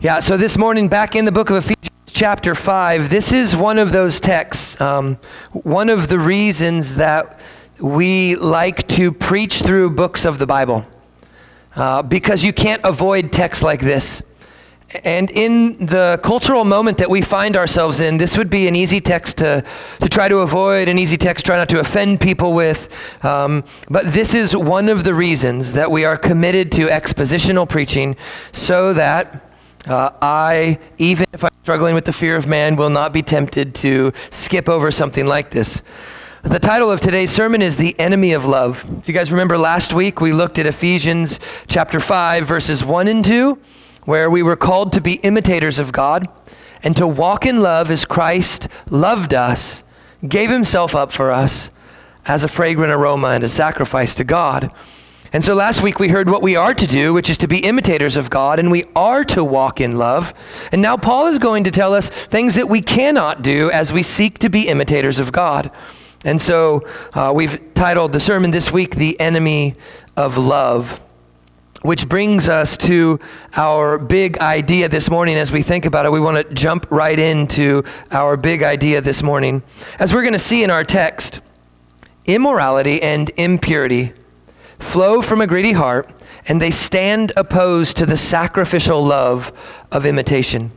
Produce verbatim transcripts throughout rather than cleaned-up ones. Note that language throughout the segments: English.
Yeah, so this morning, back in the book of Ephesians chapter five, this is one of those texts, um, one of the reasons that we like to preach through books of the Bible, uh, because you can't avoid texts like this. And in the cultural moment that we find ourselves in, this would be an easy text to, to try to avoid, an easy text try not to offend people with. Um, but this is one of the reasons that we are committed to expositional preaching, so that uh, I, even if I'm struggling with the fear of man, will not be tempted to skip over something like this. The title of today's sermon is The Enemy of Love. If you guys remember last week, we looked at Ephesians chapter five, verses one and two, where we were called to be imitators of God and to walk in love as Christ loved us, gave himself up for us as a fragrant aroma and a sacrifice to God. And so last week we heard what we are to do, which is to be imitators of God, and we are to walk in love. And now Paul is going to tell us things that we cannot do as we seek to be imitators of God. And so uh, we've titled the sermon this week, The Enemy of Love, which brings us to our big idea this morning. As we think about it, we want to jump right into our big idea this morning. As we're going to see in our text, immorality and impurity flow from a greedy heart, and they stand opposed to the sacrificial love of imitation.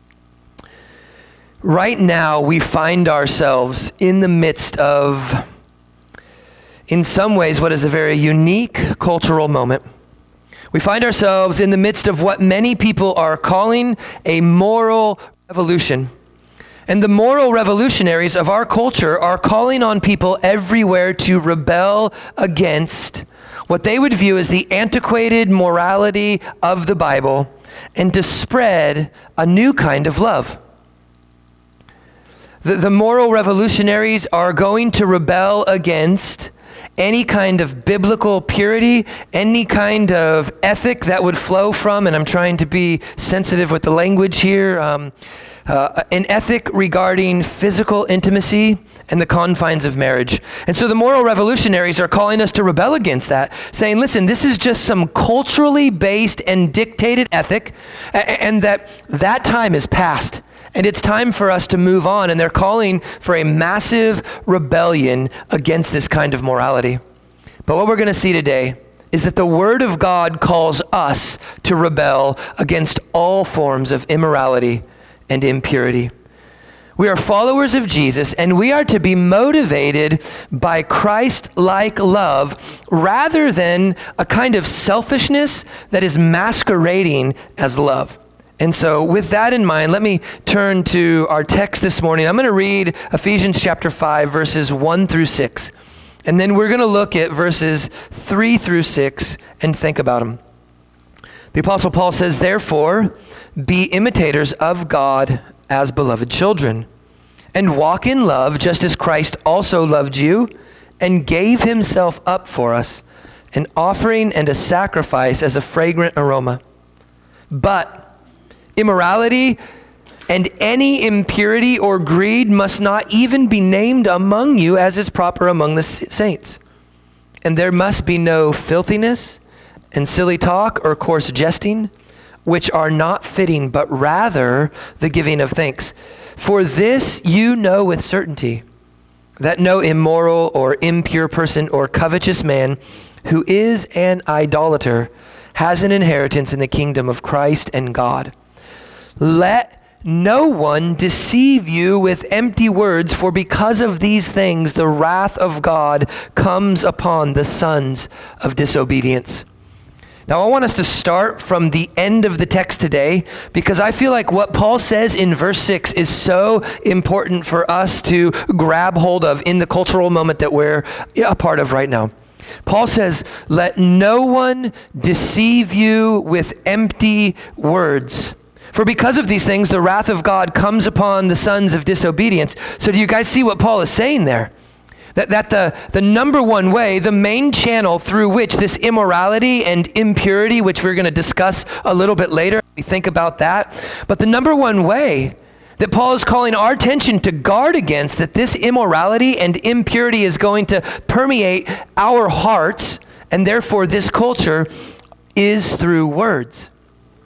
Right now, we find ourselves in the midst of, in some ways, what is a very unique cultural moment. We find ourselves in the midst of what many people are calling a moral revolution. And the moral revolutionaries of our culture are calling on people everywhere to rebel against what they would view as the antiquated morality of the Bible and to spread a new kind of love. The, the moral revolutionaries are going to rebel against any kind of biblical purity, any kind of ethic that would flow from, and I'm trying to be sensitive with the language here, um, uh, an ethic regarding physical intimacy and the confines of marriage. And so the moral revolutionaries are calling us to rebel against that, saying, listen, this is just some culturally based and dictated ethic, and that that time is past. And it's time for us to move on. And they're calling for a massive rebellion against this kind of morality. But what we're going to see today is that the Word of God calls us to rebel against all forms of immorality and impurity. We are followers of Jesus, and we are to be motivated by Christ-like love rather than a kind of selfishness that is masquerading as love. And so with that in mind, let me turn to our text this morning. I'm going to read Ephesians chapter five, verses one through six. And then we're going to look at verses three through six and think about them. The Apostle Paul says, therefore, be imitators of God as beloved children, and walk in love just as Christ also loved you and gave himself up for us, an offering and a sacrifice as a fragrant aroma. But immorality and any impurity or greed must not even be named among you as is proper among the saints. And there must be no filthiness and silly talk or coarse jesting, which are not fitting, but rather the giving of thanks. For this you know with certainty, that no immoral or impure person or covetous man who is an idolater has an inheritance in the kingdom of Christ and God. Let no one deceive you with empty words, for because of these things the wrath of God comes upon the sons of disobedience. Now I want us to start from the end of the text today, because I feel like what Paul says in verse six is so important for us to grab hold of in the cultural moment that we're a part of right now. Paul says, let no one deceive you with empty words. For because of these things, the wrath of God comes upon the sons of disobedience. So do you guys see what Paul is saying there? That, that the, the number one way, the main channel through which this immorality and impurity, which we're going to discuss a little bit later, we think about that. But the number one way that Paul is calling our attention to guard against, that this immorality and impurity is going to permeate our hearts, and therefore this culture, is through words.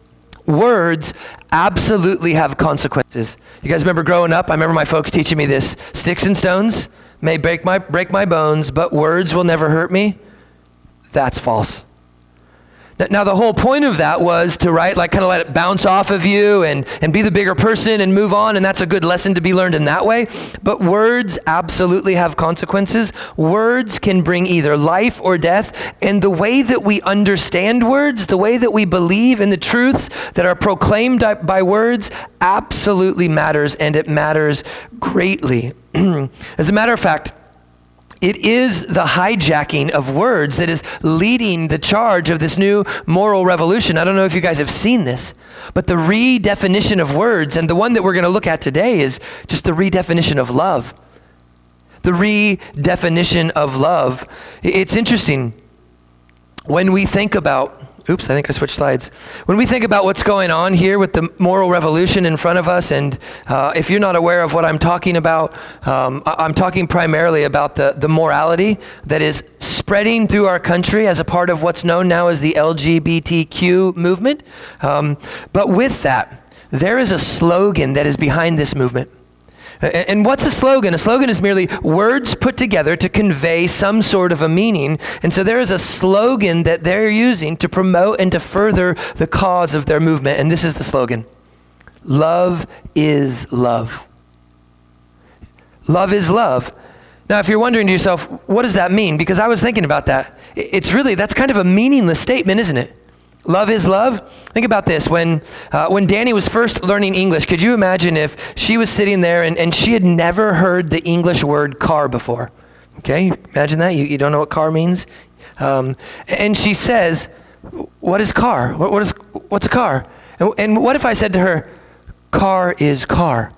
Words absolutely have consequences. You guys remember growing up? I remember my folks teaching me this. Sticks and stones may break my, break my bones, but words will never hurt me. That's false. Now, the whole point of that was to, right, like kind of let it bounce off of you and, and be the bigger person and move on, and that's a good lesson to be learned in that way. But words absolutely have consequences. Words can bring either life or death, and the way that we understand words, the way that we believe in the truths that are proclaimed by words absolutely matters, and it matters greatly. As a matter of fact, it is the hijacking of words that is leading the charge of this new moral revolution. I don't know if you guys have seen this, but the redefinition of words, and the one that we're going to look at today is just the redefinition of love. The redefinition of love. It's interesting when we think about Oops, I think I switched slides. When we think about what's going on here with the moral revolution in front of us, and uh, if you're not aware of what I'm talking about, um, I- I'm talking primarily about the, the morality that is spreading through our country as a part of what's known now as the L G B T Q movement. Um, but with that, there is a slogan that is behind this movement. And what's a slogan? A slogan is merely words put together to convey some sort of a meaning. And so there is a slogan that they're using to promote and to further the cause of their movement. And this is the slogan: love is love. Love is love. Now, if you're wondering to yourself, what does that mean? Because I was thinking about that. It's really, that's kind of a meaningless statement, isn't it? Love is love. Think about this. When uh, when Danny was first learning English, could you imagine if she was sitting there and, and she had never heard the English word car before? Okay, imagine that. You, you don't know what car means? Um, and she says, what is car? What, what is, what's a car? And, and what if I said to her, car is car?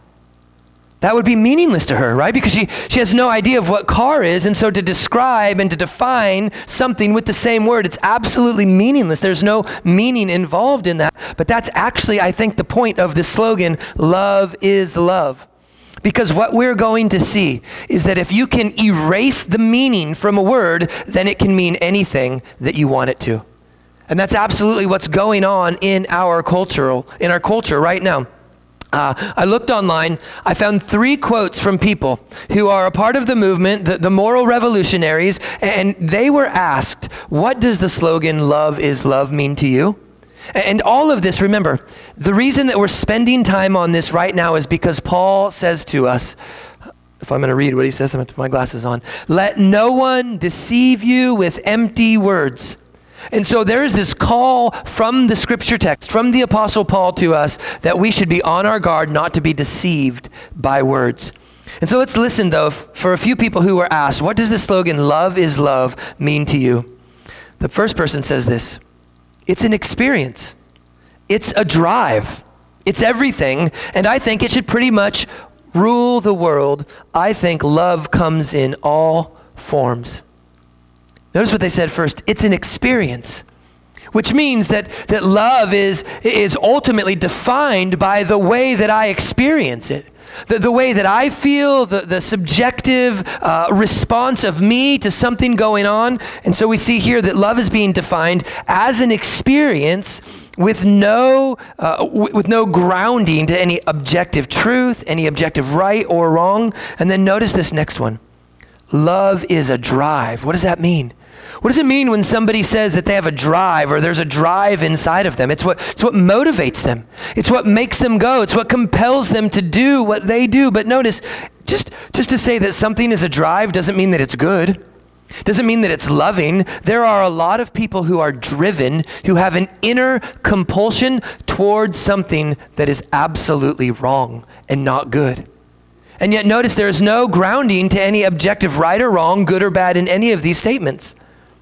That would be meaningless to her, right? Because she, she has no idea of what car is, and so to describe and to define something with the same word, it's absolutely meaningless. There's no meaning involved in that. But that's actually, I think, the point of this slogan, love is love. Because what we're going to see is that if you can erase the meaning from a word, then it can mean anything that you want it to. And that's absolutely what's going on in our cultural, in our culture right now. Uh, I looked online, I found three quotes from people who are a part of the movement, the, the moral revolutionaries, and they were asked, what does the slogan, love is love, mean to you? And all of this, remember, the reason that we're spending time on this right now is because Paul says to us, if I'm going to read what he says, I'm going to put my glasses on, let no one deceive you with empty words. And so there is this call from the scripture text, from the Apostle Paul to us, that we should be on our guard not to be deceived by words. And so let's listen, though, for a few people who were asked, what does the slogan, love is love, mean to you? The first person says this: it's an experience. It's a drive. It's everything. And I think it should pretty much rule the world. I think love comes in all forms. Notice what they said first. It's an experience, which means that, that love is, is ultimately defined by the way that I experience it. The, the way that I feel, the, the subjective uh, response of me to something going on. And so we see here that love is being defined as an experience with no, uh, w- with no grounding to any objective truth, any objective right or wrong. And then notice this next one. Love is a drive. What does that mean? What does it mean when somebody says that they have a drive or there's a drive inside of them? It's what, it's what motivates them. It's what makes them go. It's what compels them to do what they do. But notice, just, just to say that something is a drive doesn't mean that it's good. Doesn't mean that it's loving. There are a lot of people who are driven, who have an inner compulsion towards something that is absolutely wrong and not good. And yet notice there is no grounding to any objective right or wrong, good or bad in any of these statements.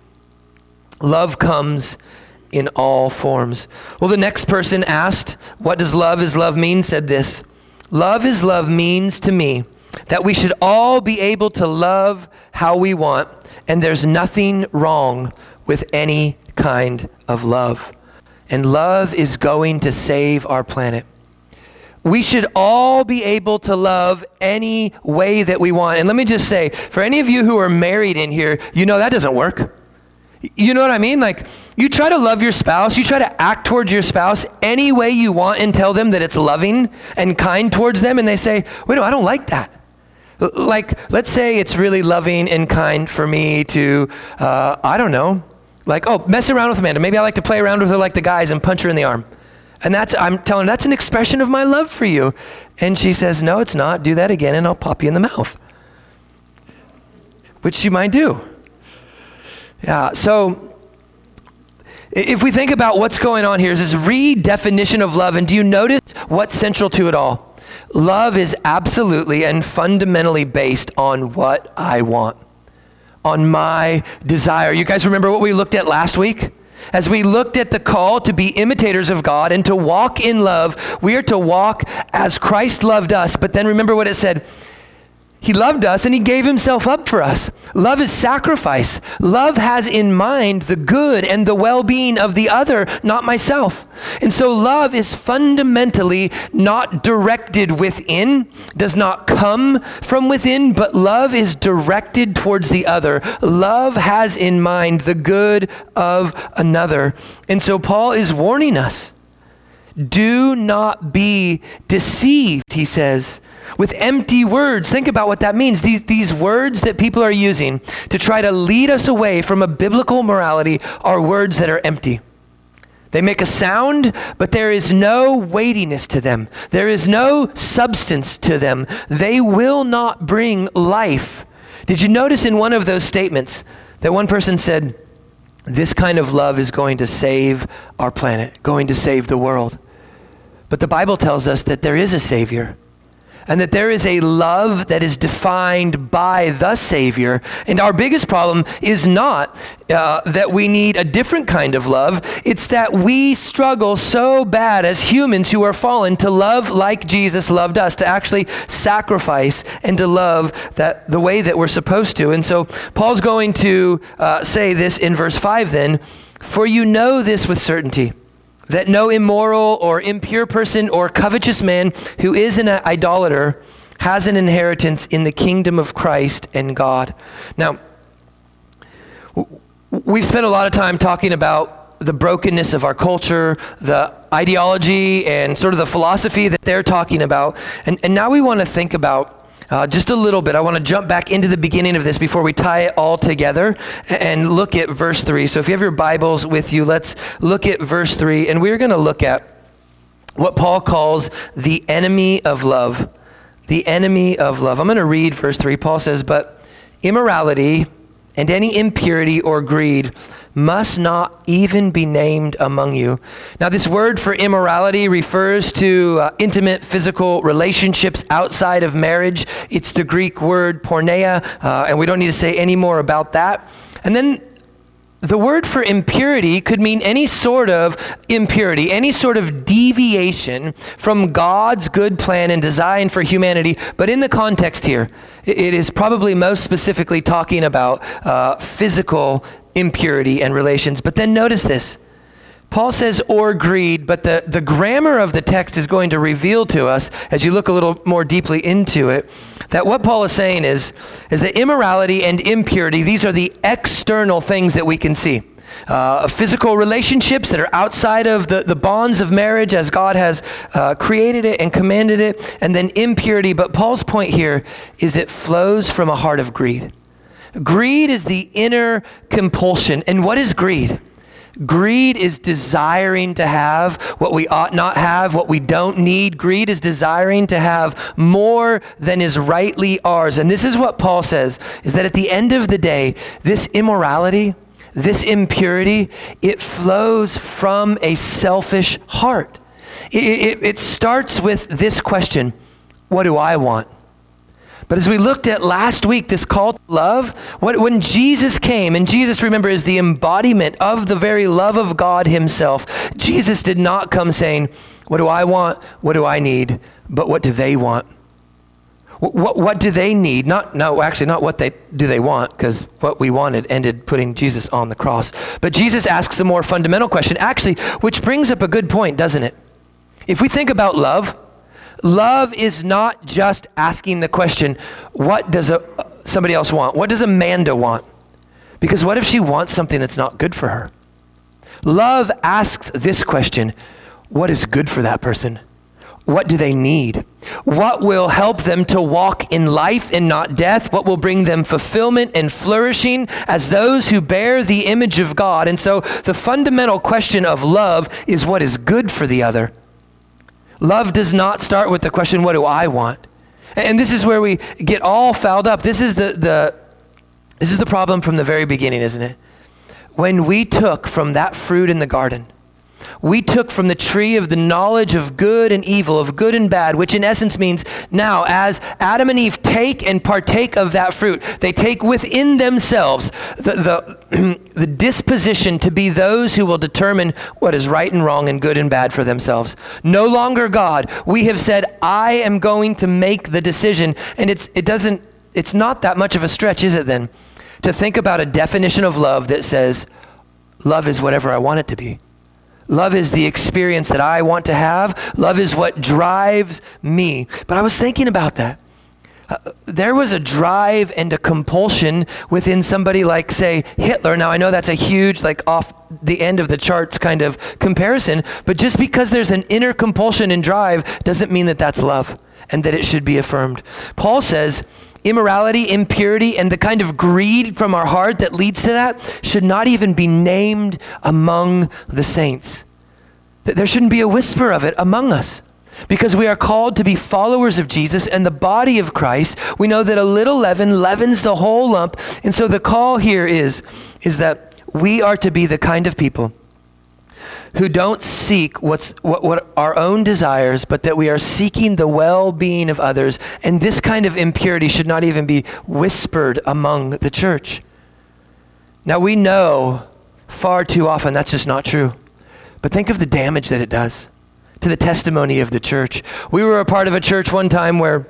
Love comes in all forms. Well, the next person asked, what does love is love mean? Said this: love is love means to me that we should all be able to love how we want, and there's nothing wrong with any kind of love. And love is going to save our planet. We should all be able to love any way that we want. And let me just say, for any of you who are married in here, you know that doesn't work. You know what I mean? Like, you try to love your spouse, you try to act towards your spouse any way you want and tell them that it's loving and kind towards them, and they say, wait, no, I don't like that. Like, let's say it's really loving and kind for me to, uh, I don't know, like, oh, mess around with Amanda. Maybe I like to play around with her like the guys and punch her in the arm. And that's, I'm telling her, that's an expression of my love for you. And she says, no, it's not. Do that again and I'll pop you in the mouth. Which she might do. Yeah, so if we think about what's going on here, is this redefinition of love, and do you notice what's central to it all? Love is absolutely and fundamentally based on what I want, on my desire. You guys remember what we looked at last week? As we looked at the call to be imitators of God and to walk in love, we are to walk as Christ loved us. But then remember what it said. He loved us and he gave himself up for us. Love is sacrifice. Love has in mind the good and the well-being of the other, not myself. And so love is fundamentally not directed within, does not come from within, but love is directed towards the other. Love has in mind the good of another. And so Paul is warning us, do not be deceived, he says, with empty words. Think about what that means. These, these words that people are using to try to lead us away from a biblical morality are words that are empty. They make a sound, but there is no weightiness to them. There is no substance to them. They will not bring life. Did you notice in one of those statements that one person said, this kind of love is going to save our planet, going to save the world. But the Bible tells us that there is a Savior, and that there is a love that is defined by the Savior. And our biggest problem is not uh, that we need a different kind of love. It's that we struggle so bad as humans who are fallen to love like Jesus loved us, to actually sacrifice and to love that the way that we're supposed to. And so Paul's going to uh, say this in verse five then, for you know this with certainty, that no immoral or impure person or covetous man who is an idolater has an inheritance in the kingdom of Christ and God. Now, we've spent a lot of time talking about the brokenness of our culture, the ideology and sort of the philosophy that they're talking about. And, and now we want to think about Uh, just a little bit. I want to jump back into the beginning of this before we tie it all together and look at verse three. So if you have your Bibles with you, let's look at verse three. And we're going to look at what Paul calls the enemy of love. The enemy of love. I'm going to read verse three. Paul says, but immorality and any impurity or greed must not even be named among you. Now, this word for immorality refers to uh, intimate physical relationships outside of marriage. It's the Greek word porneia, uh, and we don't need to say any more about that. And then the word for impurity could mean any sort of impurity, any sort of deviation from God's good plan and design for humanity. But in the context here, it is probably most specifically talking about uh, physical impurity and relations. But then notice this. Paul says, or greed, but the, the grammar of the text is going to reveal to us, as you look a little more deeply into it, that what Paul is saying is, is that immorality and impurity, these are the external things that we can see. Uh, physical relationships that are outside of the, the bonds of marriage as God has uh, created it and commanded it, and then impurity. But Paul's point here is it flows from a heart of greed. Greed is the inner compulsion. And what is greed? Greed is desiring to have what we ought not have, what we don't need. Greed is desiring to have more than is rightly ours. And this is what Paul says, is that at the end of the day, this immorality, this impurity, it flows from a selfish heart. It, it, it starts with this question, what do I want? But as we looked at last week, this call to love, what, when Jesus came, and Jesus, remember, is the embodiment of the very love of God himself. Jesus did not come saying, what do I want? What do I need? But what do they want? What, what, what do they need? Not, no, actually not what they do they want, because what we wanted ended putting Jesus on the cross. But Jesus asks a more fundamental question, actually, which brings up a good point, doesn't it? If we think about love, love is not just asking the question, what does a, somebody else want? What does Amanda want? Because what if she wants something that's not good for her? Love asks this question: what is good for that person? What do they need? What will help them to walk in life and not death? What will bring them fulfillment and flourishing as those who bear the image of God? And so the fundamental question of love is what is good for the other. Love does not start with the question, what do I want? And this is where we get all fouled up. This is the, the this is the problem from the very beginning, isn't it? When we took from that fruit in the garden, we took from the tree of the knowledge of good and evil, of good and bad, which in essence means now as Adam and Eve take and partake of that fruit, they take within themselves the, the, the disposition to be those who will determine what is right and wrong and good and bad for themselves. No longer God. We have said, I am going to make the decision. And it's it doesn't, it's not that much of a stretch, is it then, to think about a definition of love that says, love is whatever I want it to be. Love is the experience that I want to have. Love is what drives me. But I was thinking about that. Uh, there was a drive and a compulsion within somebody like, say, Hitler. Now, I know that's a huge, like off the end of the charts kind of comparison, but just because there's an inner compulsion and drive doesn't mean that that's love and that it should be affirmed. Paul says, immorality, impurity, and the kind of greed from our heart that leads to that should not even be named among the saints. There shouldn't be a whisper of it among us, because we are called to be followers of Jesus and the body of Christ. We know that a little leaven leavens the whole lump. And so the call here is, is that we are to be the kind of people who don't seek what's what, what our own desires, but that we are seeking the well-being of others. And this kind of impurity should not even be whispered among the church. Now, we know far too often that's just not true. But think of the damage that it does to the testimony of the church. We were a part of a church one time where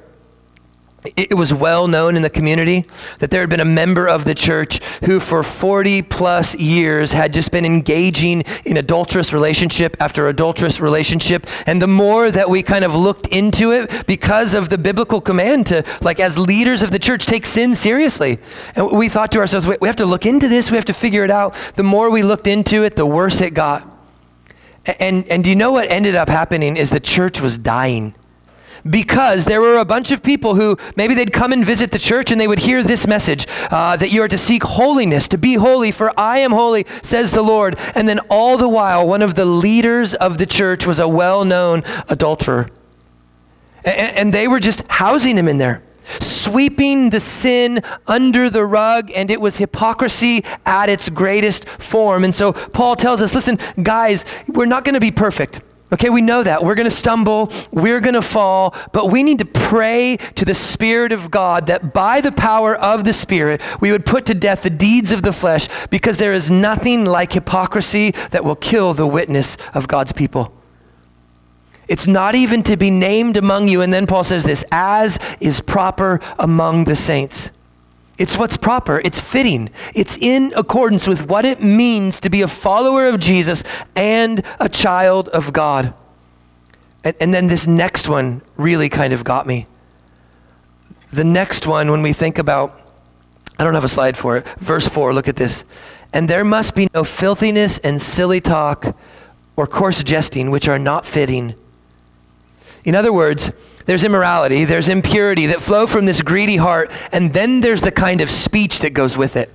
it was well known in the community that there had been a member of the church who for forty plus years had just been engaging in adulterous relationship after adulterous relationship. And the more that we kind of looked into it, because of the biblical command to, like, as leaders of the church, take sin seriously. And we thought to ourselves, we have to look into this, we have to figure it out. The more we looked into it, the worse it got. And, and do you know what ended up happening is the church was dying. Because there were a bunch of people who maybe they'd come and visit the church and they would hear this message, uh, that you are to seek holiness, to be holy, for I am holy, says the Lord. And then all the while, one of the leaders of the church was a well-known adulterer. And, and they were just housing him in there, sweeping the sin under the rug, and it was hypocrisy at its greatest form. And so Paul tells us, listen, guys, we're not going to be perfect. Okay, we know that. We're going to stumble, we're going to fall, but we need to pray to the Spirit of God that by the power of the Spirit, we would put to death the deeds of the flesh, because there is nothing like hypocrisy that will kill the witness of God's people. It's not even to be named among you. And then Paul says this, as is proper among the saints. It's what's proper. It's fitting. It's in accordance with what it means to be a follower of Jesus and a child of God. And, and then this next one really kind of got me. The next one, when we think about, I don't have a slide for it. Verse four, look at this. And there must be no filthiness and silly talk or coarse jesting, which are not fitting. In other words, there's immorality, there's impurity that flow from this greedy heart, and then there's the kind of speech that goes with it.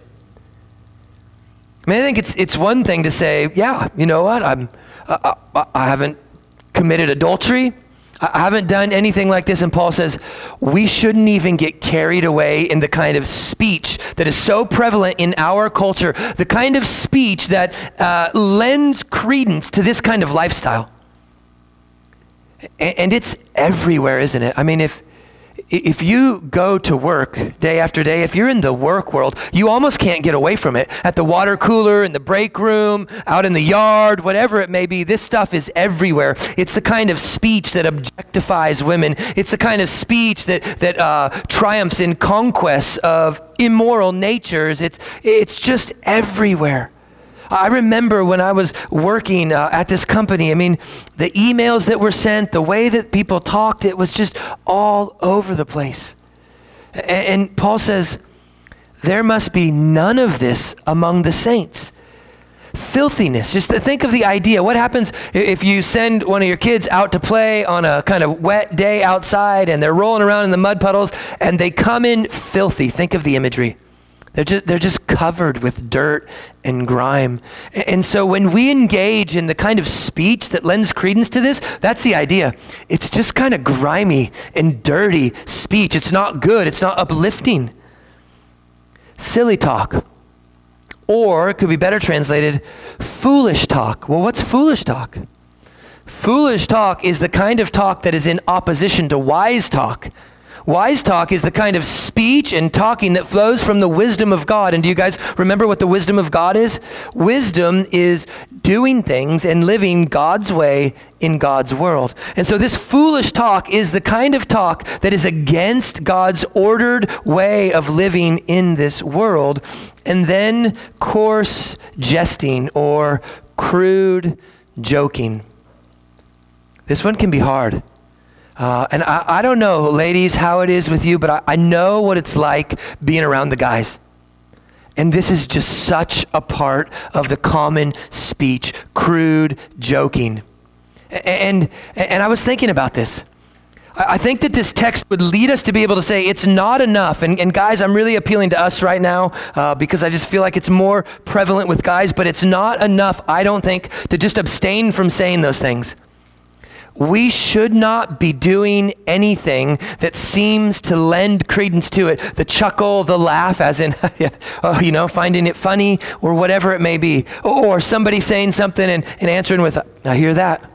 I mean, I think it's it's one thing to say, yeah, you know what, I'm I, I, I haven't committed adultery, I haven't done anything like this, and Paul says we shouldn't even get carried away in the kind of speech that is so prevalent in our culture, the kind of speech that uh, lends credence to this kind of lifestyle. And it's everywhere, isn't it? I mean, if if you go to work day after day, if you're in the work world, you almost can't get away from it. At the water cooler, in the break room, out in the yard, whatever it may be, this stuff is everywhere. It's the kind of speech that objectifies women. It's the kind of speech that that uh, triumphs in conquests of immoral natures. It's it's just everywhere. I remember when I was working uh, at this company, I mean, the emails that were sent, the way that people talked, it was just all over the place. And, and Paul says, there must be none of this among the saints. Filthiness. Just to think of the idea. What happens if you send one of your kids out to play on a kind of wet day outside and they're rolling around in the mud puddles and they come in filthy? Think of the imagery. They're just, they're just covered with dirt and grime. And so when we engage in the kind of speech that lends credence to this, that's the idea. It's just kind of grimy and dirty speech. It's not good. It's not uplifting. Silly talk. Or it could be better translated, foolish talk. Well, what's foolish talk? Foolish talk is the kind of talk that is in opposition to wise talk. Wise talk is the kind of speech and talking that flows from the wisdom of God. And do you guys remember what the wisdom of God is? Wisdom is doing things and living God's way in God's world. And so this foolish talk is the kind of talk that is against God's ordered way of living in this world. And then coarse jesting or crude joking. This one can be hard. Uh, and I, I don't know, ladies, how it is with you, but I, I know what it's like being around the guys. And this is just such a part of the common speech, crude joking. And, and, and I was thinking about this. I, I think that this text would lead us to be able to say it's not enough. And, and guys, I'm really appealing to us right now uh, because I just feel like it's more prevalent with guys, but it's not enough, I don't think, to just abstain from saying those things. We should not be doing anything that seems to lend credence to it. The chuckle, the laugh, as in, oh, you know, finding it funny or whatever it may be. Or somebody saying something and, and answering with, I hear that.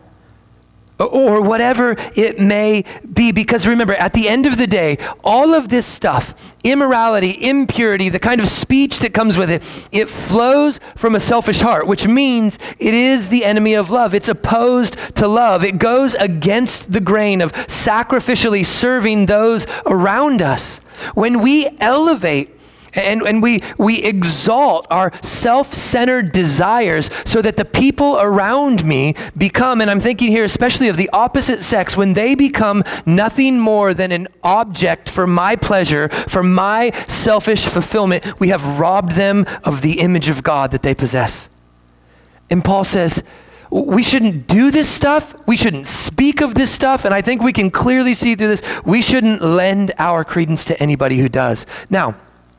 Or whatever it may be. Because remember, at the end of the day, all of this stuff, immorality, impurity, the kind of speech that comes with it, it flows from a selfish heart, which means it is the enemy of love. It's opposed to love. It goes against the grain of sacrificially serving those around us. When we elevate And, and we, we exalt our self-centered desires so that the people around me become, and I'm thinking here especially of the opposite sex, when they become nothing more than an object for my pleasure, for my selfish fulfillment, we have robbed them of the image of God that they possess. And Paul says, we shouldn't do this stuff. We shouldn't speak of this stuff. And I think we can clearly see through this, we shouldn't lend our credence to anybody who does. Now,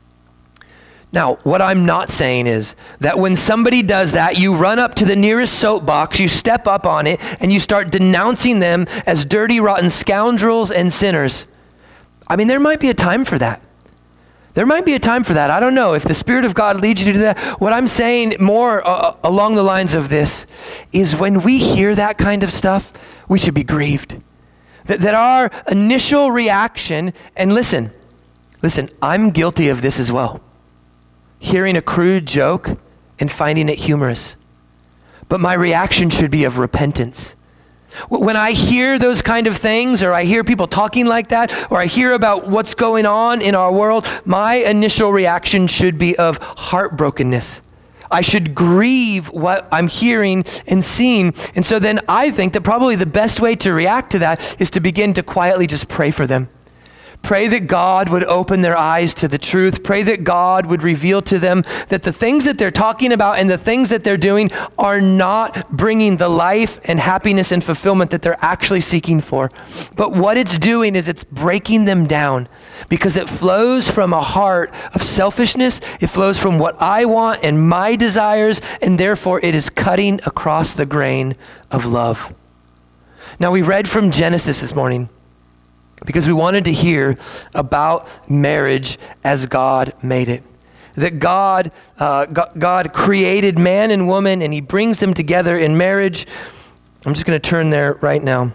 Now, what I'm not saying is that when somebody does that, you run up to the nearest soapbox, you step up on it, and you start denouncing them as dirty, rotten scoundrels and sinners. I mean, there might be a time for that. There might be a time for that. I don't know if the Spirit of God leads you to do that. What I'm saying more uh, along the lines of this is when we hear that kind of stuff, we should be grieved. That, that our initial reaction, and listen, listen, I'm guilty of this as well. Hearing a crude joke and finding it humorous. But my reaction should be of repentance. When I hear those kind of things, or I hear people talking like that, or I hear about what's going on in our world, my initial reaction should be of heartbrokenness. I should grieve what I'm hearing and seeing. And so then I think that probably the best way to react to that is to begin to quietly just pray for them. Pray that God would open their eyes to the truth. Pray that God would reveal to them that the things that they're talking about and the things that they're doing are not bringing the life and happiness and fulfillment that they're actually seeking for. But what it's doing is it's breaking them down because it flows from a heart of selfishness. It flows from what I want and my desires, and therefore it is cutting across the grain of love. Now, we read from Genesis this morning, because we wanted to hear about marriage as God made it. That God, uh, God created man and woman, and he brings them together in marriage. I'm just going to turn there right now.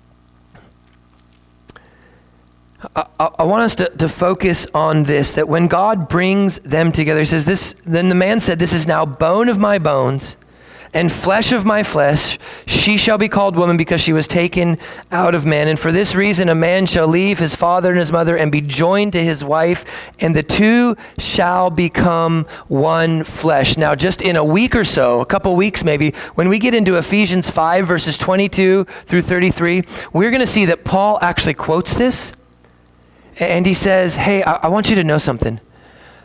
I, I want us to, to focus on this, that when God brings them together, he says this, then the man said, this is now bone of my bones and flesh of my flesh. She shall be called woman because she was taken out of man. And for this reason, a man shall leave his father and his mother and be joined to his wife, and the two shall become one flesh. Now, just in a week or so, a couple weeks maybe, when we get into Ephesians five, verses twenty-two through thirty-three, we're going to see that Paul actually quotes this. And he says, hey, I, I want you to know something.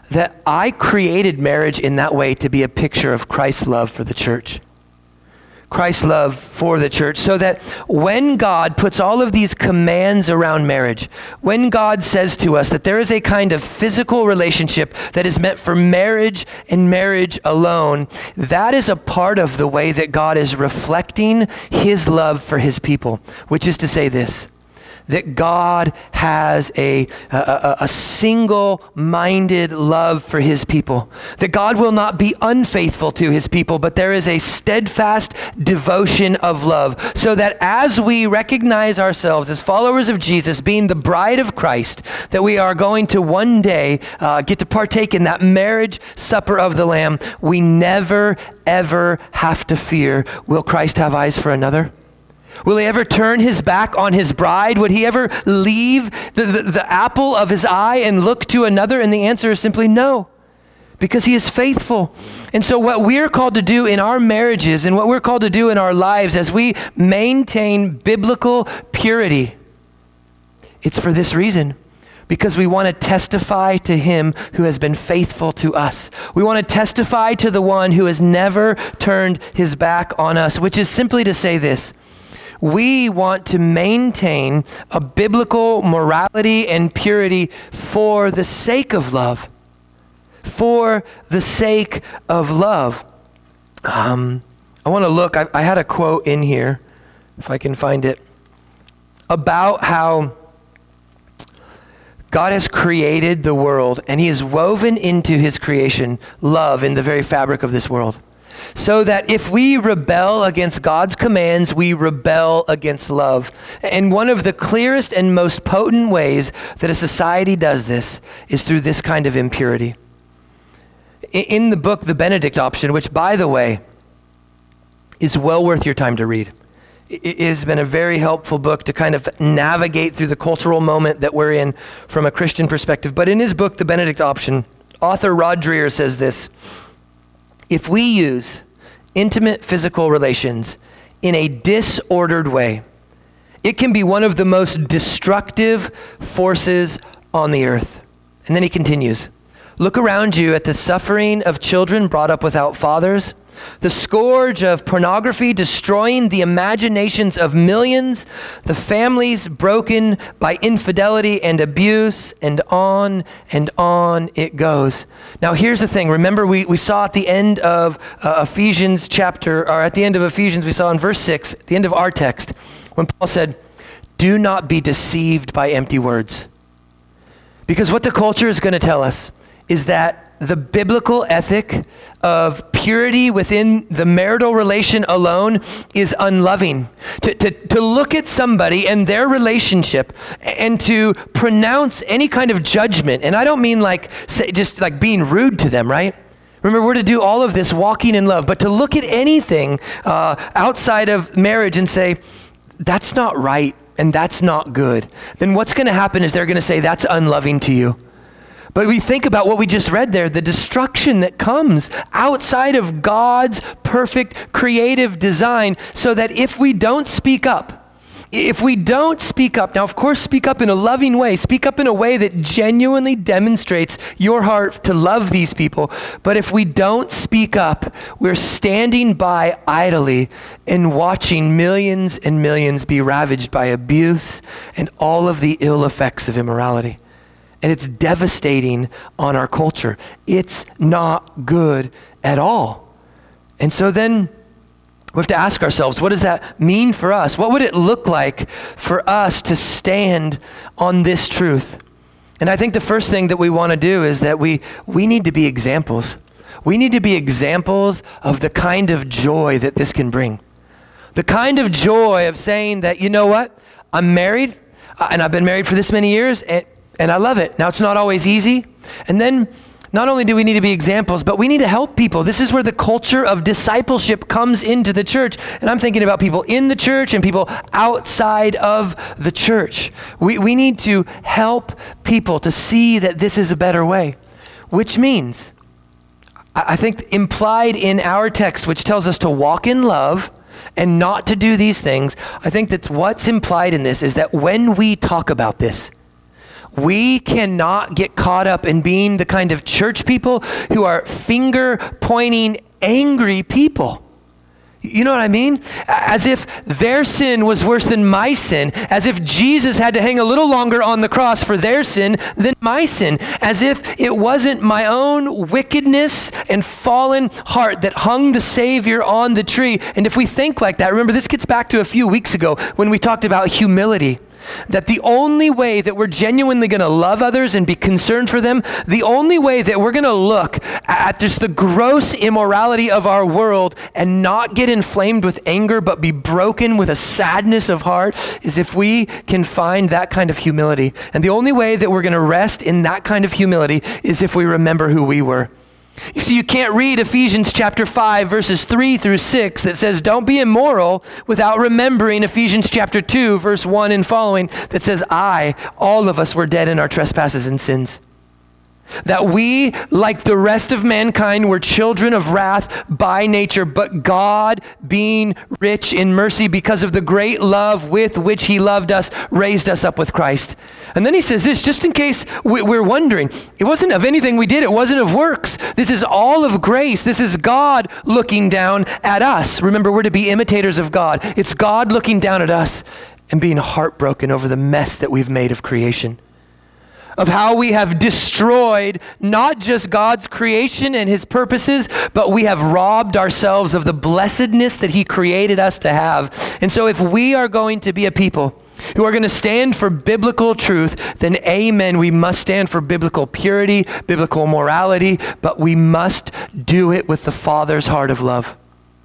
that I created marriage in that way to be a picture of Christ's love for the church. Christ's love for the church, so that when God puts all of these commands around marriage, when God says to us that there is a kind of physical relationship that is meant for marriage and marriage alone, that is a part of the way that God is reflecting his love for his people, which is to say this, that God has a, a, a single-minded love for his people, that God will not be unfaithful to his people, but there is a steadfast devotion of love, so that as we recognize ourselves as followers of Jesus, being the bride of Christ, that we are going to one day uh, get to partake in that marriage supper of the Lamb, we never, ever have to fear, will Christ have eyes for another? Will he ever turn his back on his bride? Would he ever leave the, the, the apple of his eye and look to another? And the answer is simply no, because he is faithful. And so what we're called to do in our marriages and what we're called to do in our lives as we maintain biblical purity, it's for this reason. Because we want to testify to him who has been faithful to us. We want to testify to the one who has never turned his back on us, which is simply to say this. We want to maintain a biblical morality and purity for the sake of love. For the sake of love. Um, I want to look, I, I had a quote in here, if I can find it, about how God has created the world and he has woven into his creation love in the very fabric of this world. So that if we rebel against God's commands, we rebel against love. And one of the clearest and most potent ways that a society does this is through this kind of impurity. In the book, The Benedict Option, which, by the way, is well worth your time to read. It has been a very helpful book to kind of navigate through the cultural moment that we're in from a Christian perspective. But in his book, The Benedict Option, author Rod Dreher says this: if we use intimate physical relations in a disordered way, it can be one of the most destructive forces on the earth. And then he continues, look around you at the suffering of children brought up without fathers, the scourge of pornography destroying the imaginations of millions, the families broken by infidelity and abuse, and on and on it goes. Now here's the thing. Remember, we, we saw at the end of uh, Ephesians chapter, or at the end of Ephesians, we saw in verse six, at the end of our text, when Paul said, do not be deceived by empty words. Because what the culture is going to tell us is that the biblical ethic of purity within the marital relation alone is unloving. To, to, to look at somebody and their relationship and to pronounce any kind of judgment, and I don't mean like say, just like being rude to them, right? Remember, we're to do all of this walking in love, but to look at anything uh, outside of marriage and say, that's not right and that's not good, then what's going to happen is they're going to say, that's unloving to you. But we think about what we just read there, the destruction that comes outside of God's perfect creative design, so that if we don't speak up, if we don't speak up, now of course speak up in a loving way, speak up in a way that genuinely demonstrates your heart to love these people, but if we don't speak up, we're standing by idly and watching millions and millions be ravaged by abuse and all of the ill effects of immorality. And it's devastating on our culture. It's not good at all. And so then we have to ask ourselves, what does that mean for us? What would it look like for us to stand on this truth? And I think the first thing that we want to do is that we, we need to be examples. We need to be examples of the kind of joy that this can bring. The kind of joy of saying that, you know what, I'm married uh, and I've been married for this many years and And I love it. Now, it's not always easy. And then not only do we need to be examples, but we need to help people. This is where the culture of discipleship comes into the church. And I'm thinking about people in the church and people outside of the church. We, we need to help people to see that this is a better way, which means, I think implied in our text, which tells us to walk in love and not to do these things, I think that's what's implied in this is that when we talk about this, We cannot get caught up in being the kind of church people who are finger-pointing, angry people. You know what I mean? As if their sin was worse than my sin. As if Jesus had to hang a little longer on the cross for their sin than my sin. As if it wasn't my own wickedness and fallen heart that hung the Savior on the tree. And if we think like that, remember this gets back to a few weeks ago when we talked about humility. That the only way that we're genuinely going to love others and be concerned for them, the only way that we're going to look at just the gross immorality of our world and not get inflamed with anger but be broken with a sadness of heart is if we can find that kind of humility. And the only way that we're going to rest in that kind of humility is if we remember who we were. You see, you can't read Ephesians chapter five, verses three through six that says, don't be immoral without remembering Ephesians chapter two, verse one and following that says, I, all of us were dead in our trespasses and sins. That we, like the rest of mankind, were children of wrath by nature, but God, being rich in mercy because of the great love with which he loved us, raised us up with Christ. And then he says this, just in case we're wondering, it wasn't of anything we did, it wasn't of works. This is all of grace. This is God looking down at us. Remember, we're to be imitators of God. It's God looking down at us and being heartbroken over the mess that we've made of creation. Of how we have destroyed not just God's creation and his purposes, but we have robbed ourselves of the blessedness that he created us to have. And so if we are going to be a people who are going to stand for biblical truth, then amen, we must stand for biblical purity, biblical morality, but we must do it with the Father's heart of love.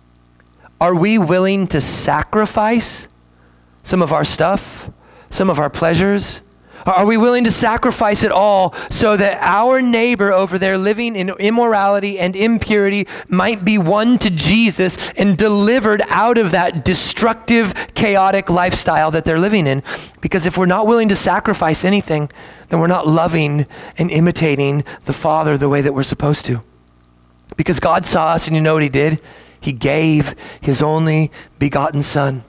Are we willing to sacrifice some of our stuff, some of our pleasures? Are we willing to sacrifice it all so that our neighbor over there living in immorality and impurity might be won to Jesus and delivered out of that destructive, chaotic lifestyle that they're living in? Because if we're not willing to sacrifice anything, then we're not loving and imitating the Father the way that we're supposed to. Because God saw us, and you know what he did? He gave his only begotten Son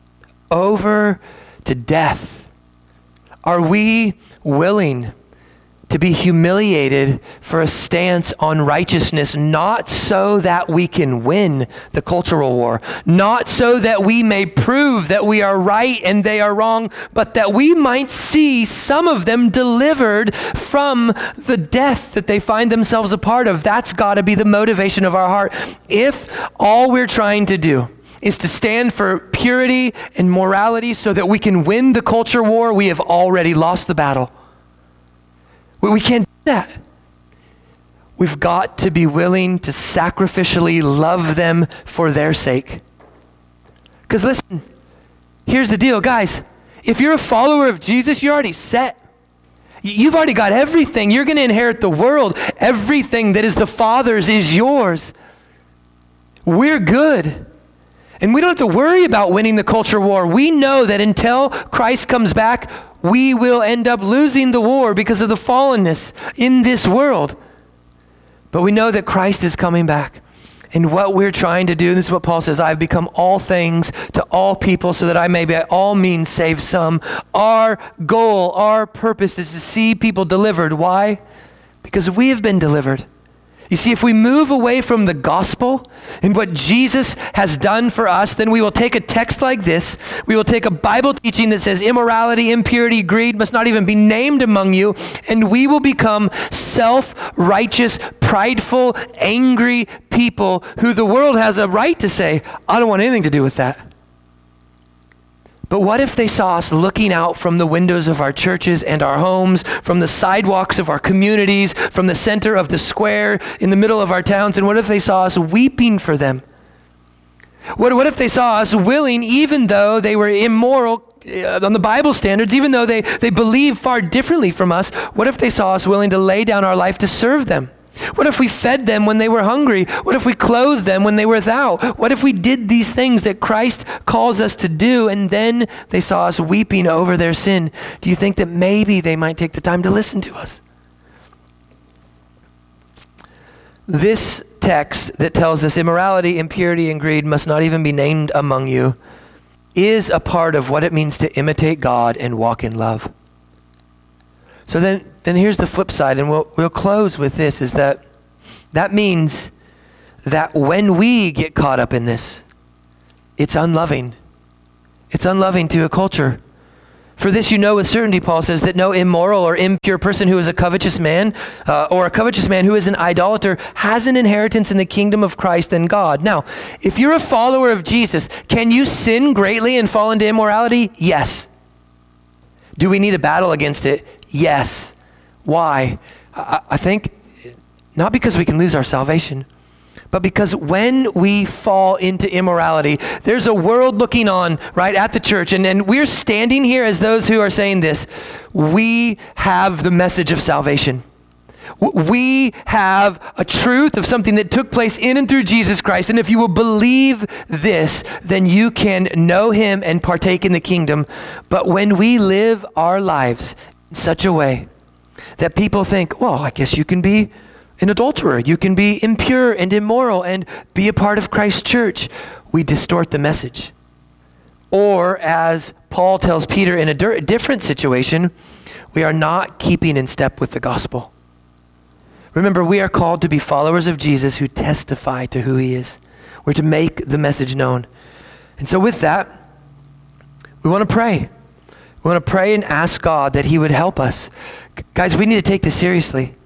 over to death. Are we willing to be humiliated for a stance on righteousness, not so that we can win the cultural war, not so that we may prove that we are right and they are wrong, but that we might see some of them delivered from the death that they find themselves a part of? That's got to be the motivation of our heart. If all we're trying to do is to stand for purity and morality so that we can win the culture war, we have already lost the battle. We, we can't do that. We've got to be willing to sacrificially love them for their sake. Because listen, here's the deal, guys. If you're a follower of Jesus, you're already set. You've already got everything. You're going to inherit the world. Everything that is the Father's is yours. We're good. And we don't have to worry about winning the culture war. We know that until Christ comes back, we will end up losing the war because of the fallenness in this world. But we know that Christ is coming back. And what we're trying to do, this is what Paul says, I've become all things to all people so that I may by all means save some. Our goal, our purpose is to see people delivered. Why? Because we have been delivered. You see, if we move away from the gospel and what Jesus has done for us, then we will take a text like this. We will take a Bible teaching that says immorality, impurity, greed must not even be named among you, and we will become self-righteous, prideful, angry people who the world has a right to say, I don't want anything to do with that. But what if they saw us looking out from the windows of our churches and our homes, from the sidewalks of our communities, from the center of the square in the middle of our towns, and what if they saw us weeping for them? What, what if they saw us willing, even though they were immoral uh, on the Bible standards, even though they, they believe far differently from us, what if they saw us willing to lay down our life to serve them? What if we fed them when they were hungry? What if we clothed them when they were without? What if we did these things that Christ calls us to do, and then they saw us weeping over their sin? Do you think that maybe they might take the time to listen to us? This text that tells us immorality, impurity, and greed must not even be named among you is a part of what it means to imitate God and walk in love. So then, then here's the flip side, and we'll, we'll close with this, is that that means that when we get caught up in this, it's unloving. It's unloving to a culture. For this you know with certainty, Paul says, that no immoral or impure person who is a covetous man uh, or a covetous man who is an idolater has an inheritance in the kingdom of Christ and God. Now, if you're a follower of Jesus, can you sin greatly and fall into immorality? Yes. Do we need a battle against it? Yes. Why? I, I think not because we can lose our salvation, but because when we fall into immorality, there's a world looking on right at the church, and, and we're standing here as those who are saying this. We have the message of salvation. We have a truth of something that took place in and through Jesus Christ, and if you will believe this, then you can know him and partake in the kingdom. But when we live our lives in such a way that people think, well, I guess you can be an adulterer, you can be impure and immoral and be a part of Christ's church, we distort the message. Or as Paul tells Peter in a di- different situation, we are not keeping in step with the gospel. Remember, we are called to be followers of Jesus who testify to who he is. We're to make the message known. And so with that, we want to pray. We want to pray and ask God that he would help us. Guys, we need to take this seriously.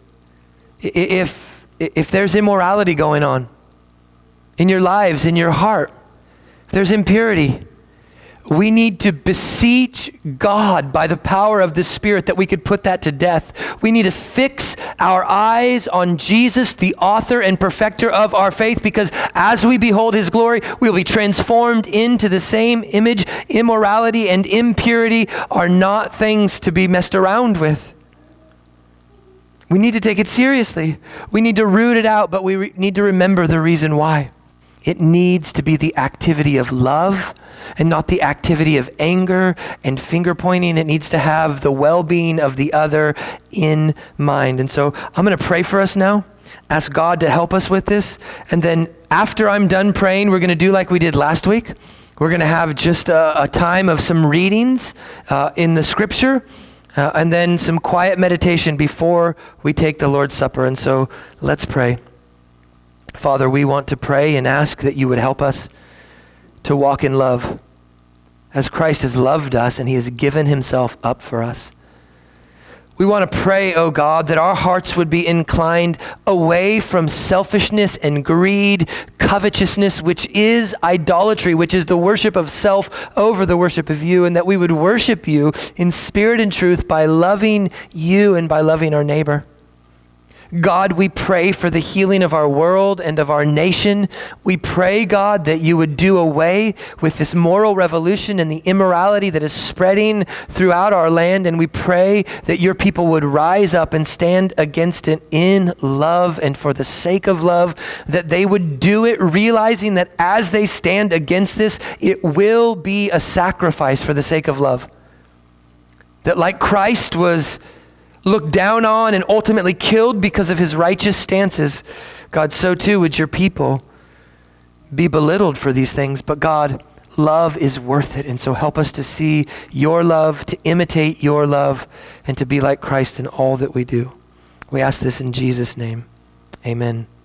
If, if there's immorality going on in your lives, in your heart, if there's impurity, we need to beseech God by the power of the Spirit that we could put that to death. We need to fix our eyes on Jesus, the author and perfecter of our faith, because as we behold his glory, we'll be transformed into the same image. Immorality and impurity are not things to be messed around with. We need to take it seriously. We need to root it out, but we re- need to remember the reason why. It needs to be the activity of love and not the activity of anger and finger pointing. It needs to have the well-being of the other in mind. And so I'm going to pray for us now, ask God to help us with this. And then after I'm done praying, we're going to do like we did last week. We're going to have just a, a time of some readings uh, in the scripture. Uh, and then some quiet meditation before we take the Lord's Supper. And so let's pray. Father, we want to pray and ask that you would help us to walk in love as Christ has loved us and he has given himself up for us. We want to pray, oh God, that our hearts would be inclined away from selfishness and greed, covetousness, which is idolatry, which is the worship of self over the worship of you, and that we would worship you in spirit and truth by loving you and by loving our neighbor. God, we pray for the healing of our world and of our nation. We pray, God, that you would do away with this moral revolution and the immorality that is spreading throughout our land. And we pray that your people would rise up and stand against it in love and for the sake of love, that they would do it realizing that as they stand against this, it will be a sacrifice for the sake of love. That like Christ was looked down on and ultimately killed because of his righteous stances, God, so too would your people be belittled for these things. But God, love is worth it. And so help us to see your love, to imitate your love, and to be like Christ in all that we do. We ask this in Jesus' name. Amen.